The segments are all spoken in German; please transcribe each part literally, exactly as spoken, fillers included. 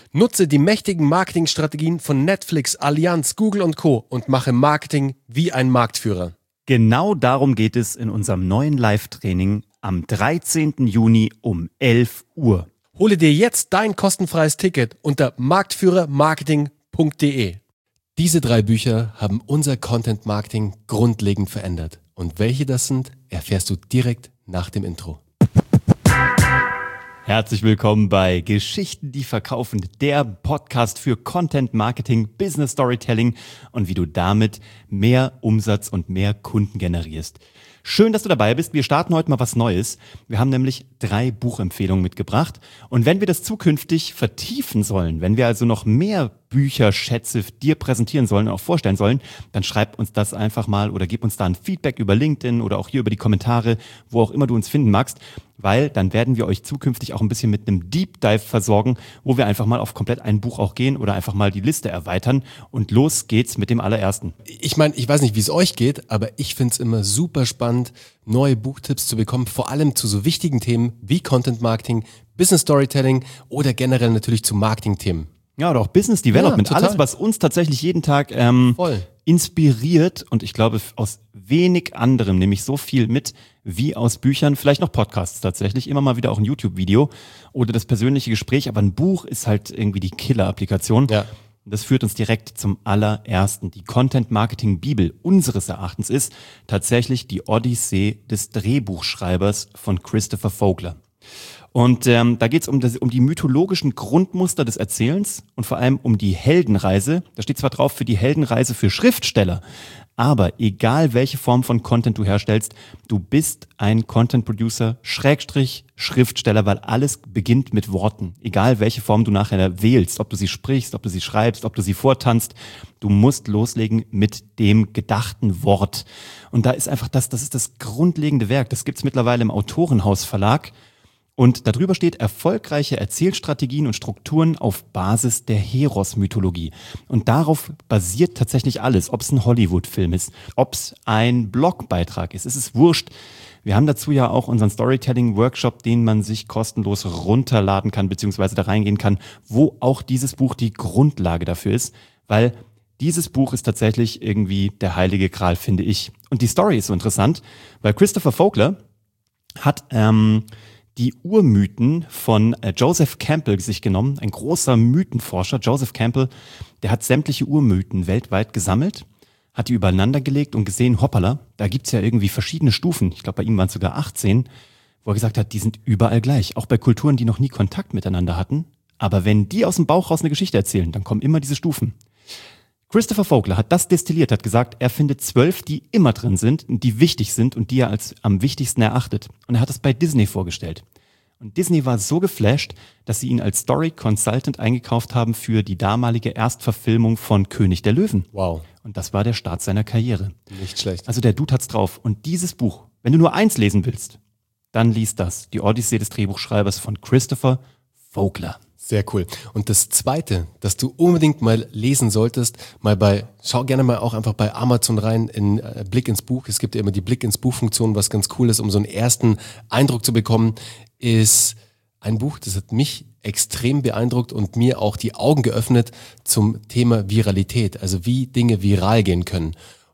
Nutze die mächtigen Marketingstrategien von Netflix, Allianz, Google und Co. und mache Marketing wie ein Marktführer. Genau darum geht es in unserem neuen Live-Training am dreizehnten Juni um elf Uhr. Hole dir jetzt dein kostenfreies Ticket unter marktführer marketing punkt de. Diese drei Bücher haben unser Content Marketing grundlegend verändert. Und welche das sind, erfährst du direkt nach dem Intro. Herzlich willkommen bei Geschichten, die verkaufen, der Podcast für Content Marketing, Business Storytelling und wie du damit mehr Umsatz und mehr Kunden generierst. Schön, dass du dabei bist. Wir starten heute mal was Neues. Wir haben nämlich drei Buchempfehlungen mitgebracht. Und wenn wir das zukünftig vertiefen sollen, wenn wir also noch mehr Bücherschätze dir präsentieren sollen und auch vorstellen sollen, dann schreib uns das einfach mal oder gib uns da ein Feedback über LinkedIn oder auch hier über die Kommentare, wo auch immer du uns finden magst, weil dann werden wir euch zukünftig auch ein bisschen mit einem Deep Dive versorgen, wo wir einfach mal auf komplett ein Buch auch gehen oder einfach mal die Liste erweitern und los geht's mit dem allerersten. Ich meine, ich weiß nicht, wie es euch geht, aber ich finde es immer super spannend, neue Buchtipps zu bekommen, vor allem zu so wichtigen Themen wie Content Marketing, Business Storytelling oder generell natürlich zu Marketing-Themen. Ja, oder auch Business Development, Ja, alles, was uns tatsächlich jeden Tag ähm, Voll. inspiriert und ich glaube aus wenig anderem nehme ich so viel mit wie aus Büchern, vielleicht noch Podcasts tatsächlich, immer mal wieder auch ein YouTube-Video oder das persönliche Gespräch, aber ein Buch ist halt irgendwie die Killer-Applikation. Ja. Das führt uns direkt zum allerersten. Die Content-Marketing-Bibel unseres Erachtens ist tatsächlich die Odyssee des Drehbuchschreibers von Christopher Vogler. Und ähm, da geht es um, das, um die mythologischen Grundmuster des Erzählens und vor allem um die Heldenreise. Da steht zwar drauf für die Heldenreise für Schriftsteller, aber egal welche Form von Content du herstellst, du bist ein Content-Producer, Schrägstrich, Schriftsteller, weil alles beginnt mit Worten. Egal welche Form du nachher wählst, ob du sie sprichst, ob du sie schreibst, ob du sie vortanzt, du musst loslegen mit dem gedachten Wort. Und da ist einfach das, das ist das grundlegende Werk. Das gibt's mittlerweile im Autorenhaus Verlag. Und darüber steht erfolgreiche Erzählstrategien und Strukturen auf Basis der Heros-Mythologie. Und darauf basiert tatsächlich alles, ob es ein Hollywood-Film ist, ob es ein Blogbeitrag ist. Es ist wurscht. Wir haben dazu ja auch unseren Storytelling-Workshop, den man sich kostenlos runterladen kann, beziehungsweise da reingehen kann, wo auch dieses Buch die Grundlage dafür ist, weil dieses Buch ist tatsächlich irgendwie der heilige Gral, finde ich. Und die Story ist so interessant, weil Christopher Vogler hat ähm, die Urmythen von äh, Joseph Campbell sich genommen, ein großer Mythenforscher. Joseph Campbell, der hat sämtliche Urmythen weltweit gesammelt, hat die übereinander gelegt und gesehen, hoppala, da gibt's ja irgendwie verschiedene Stufen. Ich glaube, bei ihm waren es sogar achtzehn, wo er gesagt hat, die sind überall gleich. Auch bei Kulturen, die noch nie Kontakt miteinander hatten. Aber wenn die aus dem Bauch raus eine Geschichte erzählen, dann kommen immer diese Stufen. Christopher Vogler hat das destilliert, hat gesagt, er findet zwölf, die immer drin sind und die wichtig sind und die er als am wichtigsten erachtet. Und er hat das bei Disney vorgestellt. Und Disney war so geflasht, dass sie ihn als Story Consultant eingekauft haben für die damalige Erstverfilmung von König der Löwen. Wow. Und das war der Start seiner Karriere. Nicht schlecht. Also der Dude hat's drauf. Und dieses Buch, wenn du nur eins lesen willst, dann lies das. Die Odyssee des Drehbuchschreibers von Christopher Vogler. Sehr cool. Und das Zweite, das du unbedingt mal lesen solltest, mal bei, schau gerne mal auch einfach bei Amazon rein in äh, Blick ins Buch. Es gibt ja immer die Blick ins Buch-Funktion, was ganz cool ist, um so einen ersten Eindruck zu bekommen, ist ein Buch, das hat mich extrem beeindruckt und mir auch die Augen geöffnet zum Thema Viralität, also wie Dinge viral gehen können.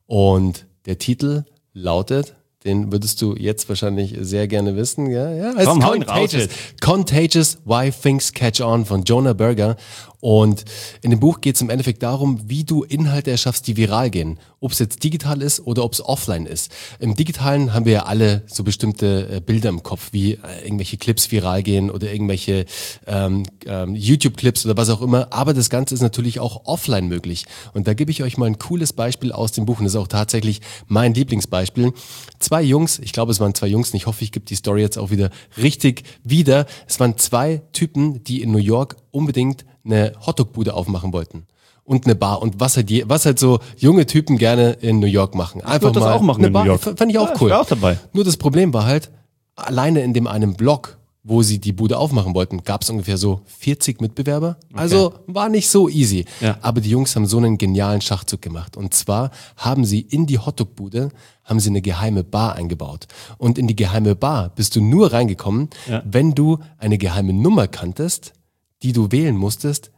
Und der Titel lautet, den würdest du jetzt wahrscheinlich sehr gerne wissen, ja, ja. Es Komm, ist hau ihn raus Contagious. jetzt. Contagious, Why Things Catch On von Jonah Berger. Und in dem Buch geht es im Endeffekt darum, wie du Inhalte erschaffst, die viral gehen. Ob es jetzt digital ist oder ob es offline ist. Im Digitalen haben wir ja alle so bestimmte äh, Bilder im Kopf, wie äh, irgendwelche Clips viral gehen oder irgendwelche ähm, ähm, YouTube-Clips oder was auch immer. Aber das Ganze ist natürlich auch offline möglich. Und da gebe ich euch mal ein cooles Beispiel aus dem Buch. Und das ist auch tatsächlich mein Lieblingsbeispiel. Zwei Jungs, ich glaube, es waren zwei Jungs, und ich hoffe, ich gebe die Story jetzt auch wieder richtig wieder. Es waren zwei Typen, die in New York unbedingt eine Hotdog-Bude aufmachen wollten. Und eine Bar. Und was halt, je, was halt so junge Typen gerne in New York machen. Einfach Ich würde das mal auch machen eine in Bar. New York. Fand ich auch Ja, ich cool. wär auch dabei. Nur das Problem war halt, alleine in dem einen Block, wo sie die Bude aufmachen wollten, gab es ungefähr so vierzig Mitbewerber. Also war nicht so easy. Ja. Aber die Jungs haben so einen genialen Schachzug gemacht. Und zwar haben sie in die Hotdog-Bude haben sie eine geheime Bar eingebaut. Und in die geheime Bar bist du nur reingekommen, Ja. wenn du eine geheime Nummer kanntest, die du wählen musstest,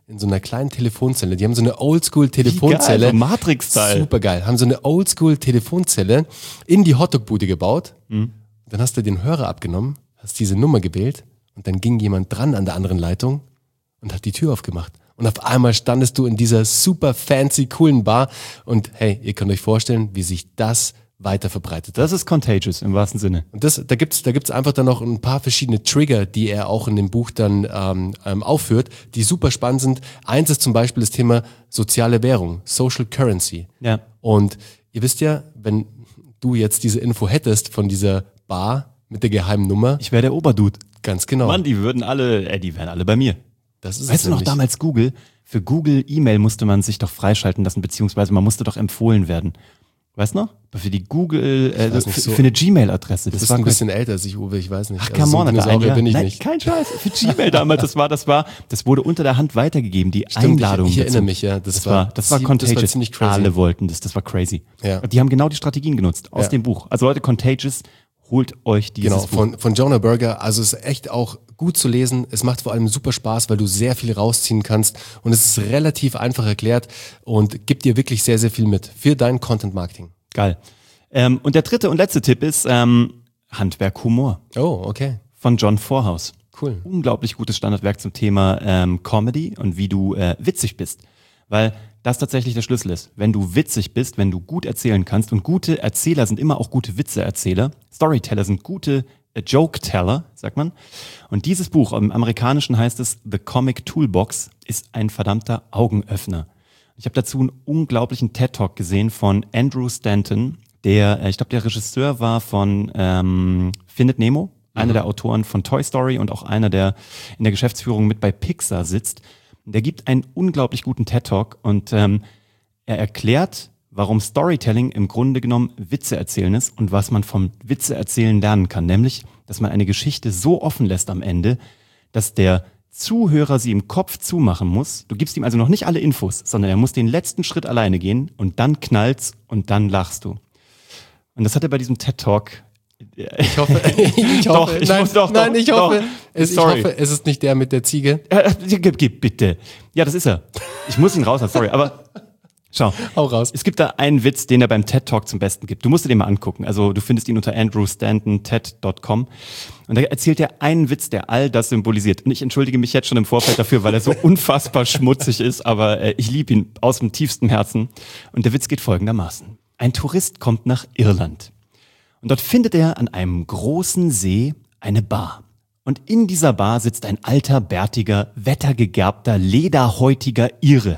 in so einer kleinen Telefonzelle. Die haben so eine Oldschool-Telefonzelle. Geil, so Matrix-Style. Super geil. Haben so eine Oldschool-Telefonzelle in die Hotdog-Bude gebaut. Mhm. Dann hast du den Hörer abgenommen, hast diese Nummer gewählt und dann ging jemand dran an der anderen Leitung und hat die Tür aufgemacht. Und auf einmal standest du in dieser super fancy, coolen Bar und hey, ihr könnt euch vorstellen, wie sich das weiter verbreitet hat. Das ist contagious im wahrsten Sinne. Und das, da gibt's, da gibt's einfach dann noch ein paar verschiedene Trigger, die er auch in dem Buch dann ähm, ähm, aufführt, die super spannend sind. Eins ist zum Beispiel das Thema soziale Währung, Social Currency. Ja. Und ihr wisst ja, wenn du jetzt diese Info hättest von dieser Bar mit der geheimen Nummer. Ich wäre der Oberdude. Ganz genau. Mann, die würden alle, äh, die wären alle bei mir. Das ist weißt du noch damals Google? Für Google E-Mail musste man sich doch freischalten lassen, beziehungsweise man musste doch empfohlen werden. Weißt du noch? Für die Google, äh, nicht, für, so für eine Gmail-Adresse. Das, das war ein bisschen älter als ich, Uwe, ich weiß nicht. Ach, come on, also so ein Jahr. bin ich Nein, nicht. Kein Scheiß. Für Gmail damals, das war, das war, das wurde unter der Hand weitergegeben, die Stimmt, Einladung. Ich, ich erinnere dazu. mich, ja. Das, Das war, war, das war contagious. Das war ziemlich crazy. Alle wollten das, das war crazy. Ja. Die haben genau die Strategien genutzt aus Ja. dem Buch. Also Leute, contagious, holt euch dieses Genau, Buch. von, von Jonah Berger. Also es ist echt auch gut zu lesen. Es macht vor allem super Spaß, weil du sehr viel rausziehen kannst. Und es ist relativ einfach erklärt und gibt dir wirklich sehr, sehr viel mit für dein Content Marketing. Geil. Ähm, und der dritte und letzte Tipp ist ähm, Handwerk Humor Oh, okay. von John Vorhaus. Cool. Unglaublich gutes Standardwerk zum Thema ähm, Comedy und wie du äh, witzig bist. Weil das tatsächlich der Schlüssel ist. Wenn du witzig bist, wenn du gut erzählen kannst, und gute Erzähler sind immer auch gute Witzeerzähler, Storyteller sind gute äh, Joke-Teller, sagt man. Und dieses Buch, im Amerikanischen heißt es The Comic Toolbox, ist ein verdammter Augenöffner. Ich habe dazu einen unglaublichen TED-Talk gesehen von Andrew Stanton, der, äh, ich glaube, der Regisseur war von ähm, Findet Nemo, einer der Autoren von Toy Story und auch einer, der in der Geschäftsführung mit bei Pixar sitzt. Der gibt einen unglaublich guten TED-Talk und ähm, er erklärt, warum Storytelling im Grunde genommen Witze erzählen ist und was man vom Witze erzählen lernen kann. Nämlich, dass man eine Geschichte so offen lässt am Ende, dass der Zuhörer sie im Kopf zumachen muss. Du gibst ihm also noch nicht alle Infos, sondern er muss den letzten Schritt alleine gehen und dann knallt's und dann lachst du. Und das hat er bei diesem TED-Talk. Ich hoffe, ich Doch, hoffe, ich nein, muss doch, nein, doch, ich hoffe, doch. es, ich Sorry. hoffe, es ist nicht der mit der Ziege. Äh, gib, gib, bitte. Ja, das ist er. Ich muss ihn raus, sorry, aber schau. Hau raus. Es gibt da einen Witz, den er beim TED-Talk zum Besten gibt. Du musst dir den mal angucken. Also du findest ihn unter andrew stanton ted dot com. Und da erzählt er einen Witz, der all das symbolisiert. Und ich entschuldige mich jetzt schon im Vorfeld dafür, weil er so unfassbar schmutzig ist, aber äh, ich liebe ihn aus dem tiefsten Herzen. Und der Witz geht folgendermaßen. Ein Tourist kommt nach Irland. Und dort findet er an einem großen See eine Bar. Und in dieser Bar sitzt ein alter, bärtiger, wettergegerbter, lederhäutiger Ire.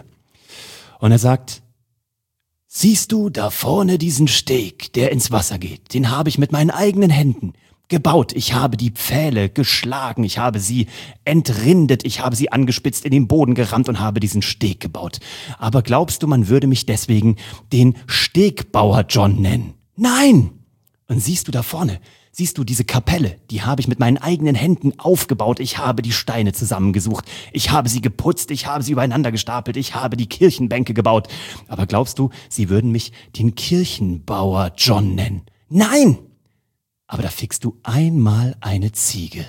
Und er sagt, siehst du da vorne diesen Steg, der ins Wasser geht? Den habe ich mit meinen eigenen Händen gebaut. Ich habe die Pfähle geschlagen, ich habe sie entrindet, ich habe sie angespitzt, in den Boden gerammt und habe diesen Steg gebaut. Aber glaubst du, man würde mich deswegen den Stegbauer John nennen? Nein! Und siehst du da vorne, siehst du diese Kapelle, die habe ich mit meinen eigenen Händen aufgebaut. Ich habe die Steine zusammengesucht, ich habe sie geputzt, ich habe sie übereinander gestapelt, ich habe die Kirchenbänke gebaut. Aber glaubst du, sie würden mich den Kirchenbauer John nennen? Nein! Aber da fickst du einmal eine Ziege.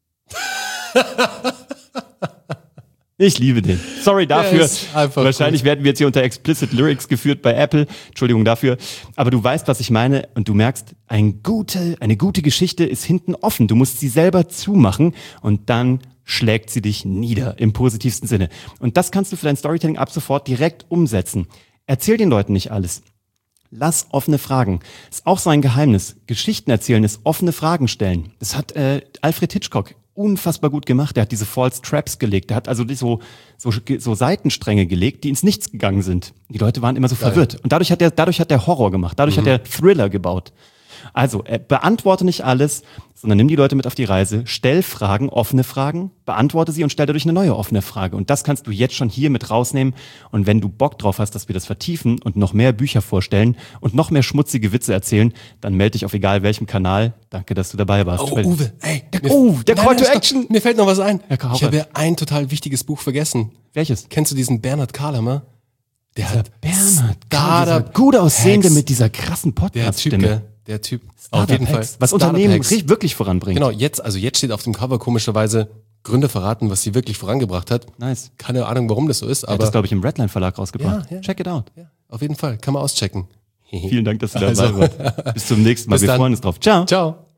Ich liebe den. Sorry dafür. Wahrscheinlich gut. Werden wir jetzt hier unter Explicit Lyrics geführt bei Apple. Entschuldigung dafür. Aber du weißt, was ich meine. Und du merkst, ein gute, eine gute Geschichte ist hinten offen. Du musst sie selber zumachen und dann schlägt sie dich nieder im positivsten Sinne. Und das kannst du für dein Storytelling ab sofort direkt umsetzen. Erzähl den Leuten nicht alles. Lass offene Fragen. Ist auch so ein Geheimnis. Geschichten erzählen ist offene Fragen stellen. Das hat äh, Alfred Hitchcock unfassbar gut gemacht. Der hat diese False Traps gelegt. Der hat also so, so, so Seitenstränge gelegt, die ins Nichts gegangen sind. Die Leute waren immer so Geil. verwirrt. Und dadurch hat er, dadurch hat er Horror gemacht. Dadurch mhm. hat er Thriller gebaut. Also, äh, beantworte nicht alles, sondern nimm die Leute mit auf die Reise, stell Fragen, offene Fragen, beantworte sie und stell dadurch eine neue offene Frage. Und das kannst du jetzt schon hier mit rausnehmen. Und wenn du Bock drauf hast, dass wir das vertiefen und noch mehr Bücher vorstellen und noch mehr schmutzige Witze erzählen, dann melde dich auf egal welchem Kanal. Danke, dass du dabei warst. Oh, Uwe, ey. Der, mir, oh, der nein, Call nein, to Action. Mir fällt noch was ein. Ja, ich habe ja ein total wichtiges Buch vergessen. Welches? Kennst du diesen Bernhard Kahlhammer? Der dieser hat Bernhard Kahlhammer, gut aussehende mit dieser krassen Podcast-Stimme. Der Typ, auf jeden Fall. Was Unternehmen wirklich voranbringt. Genau, jetzt, also jetzt steht auf dem Cover komischerweise Gründe verraten, was sie wirklich vorangebracht hat. Nice. Keine Ahnung, warum das so ist, Er hat aber das, glaube ich, im Redline Verlag rausgebracht. Ja, ja. Check it out. ja, auf jeden Fall, kann man auschecken. Vielen Dank, dass du dabei Also. warst. Bis zum nächsten Mal. Bis Wir dann. freuen uns drauf. Ciao. Ciao.